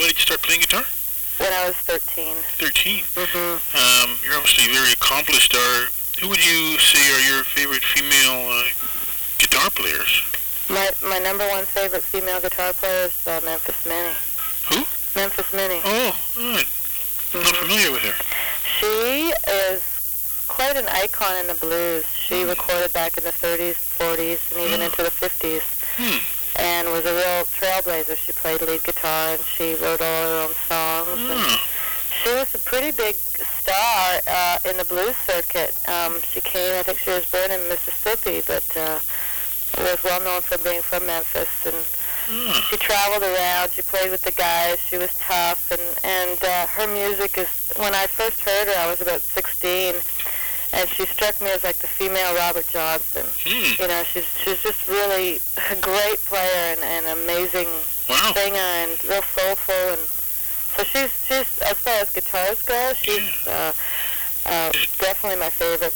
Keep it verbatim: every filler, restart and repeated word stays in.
when did you start playing guitar? When I was thirteen. thirteen. Mm-hmm. Um, you're obviously very accomplished. Are who would you say are your favorite female uh, guitar players? My my number one favorite female guitar player is uh, Memphis Minnie. Who? Memphis Minnie. Oh, right. I'm not familiar with her. She is quite an icon in the blues. She Hmm. recorded back in the thirties, forties, and even Hmm. into the fifties, Hmm. and was a real trailblazer. She played lead guitar, and she wrote all her own songs. And Ah. she was a pretty big star uh, in the blues circuit. Um, she came, I think she was born in Mississippi, but uh, was well known for being from Memphis, and Ah. she traveled around. She played with the guys. She was tough, and and uh, her music is. When I first heard her, I was about sixteen, and she struck me as like the female Robert Johnson. Hmm. You know, she's she's just really a great player and an amazing Wow. singer and real soulful, and so she's she's as far as guitars go, she's uh, uh, definitely my favorite.